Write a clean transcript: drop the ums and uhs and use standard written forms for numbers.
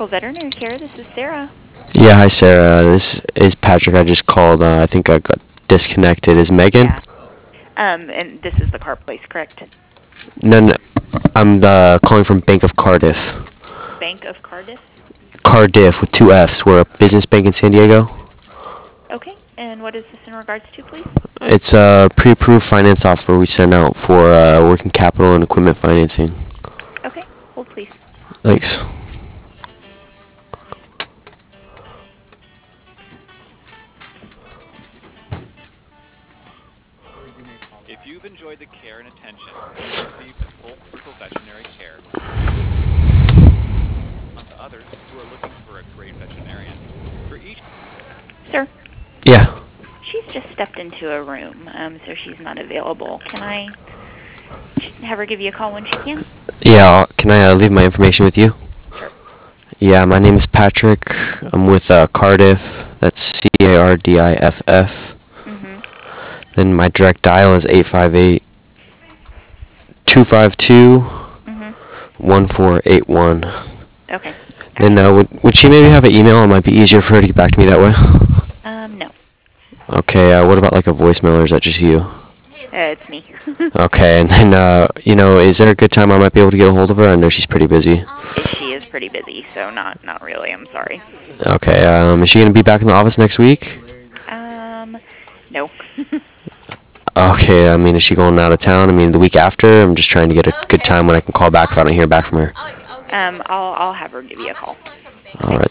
Oracle Veterinary Care. This is Sarah. Yeah, hi Sarah. This is Patrick. I just called. I think I got disconnected. Is Megan? Yeah. And this is the car place, correct? No, no. I'm calling from Bank of Cardiff. Bank of Cardiff? Cardiff with two F's. We're a business bank in San Diego. Okay. And what is this in regards to, please? It's a pre-approved finance offer we sent out for working capital and equipment financing. Okay. Hold, please. Thanks. If you've enjoyed the care and attention you've received at Full Circle Veterinary Care, on to others who are looking for a great veterinarian. For each... Sir? Yeah. She's just stepped into a room, so she's not available. Can I have her give you a call when she can? Yeah. Can I leave my information with you? Sure. Yeah, my name is Patrick. I'm with Cardiff. That's Cardiff. Mm-hmm. Then my direct dial is 858-252-1481. Okay. Then would she maybe have an email? It might be easier for her to get back to me that way. No. Okay, what about like a voicemail, or is that just you? It's me. Okay, and then, is there a good time I might be able to get a hold of her? I know she's pretty busy. She is pretty busy, so not really. I'm sorry. Okay, is she going to be back in the office next week? No. Okay, is she going out of town? The week after? I'm just trying to get a good time when I can call back if I don't hear back from her. I'll have her give you a call. All right.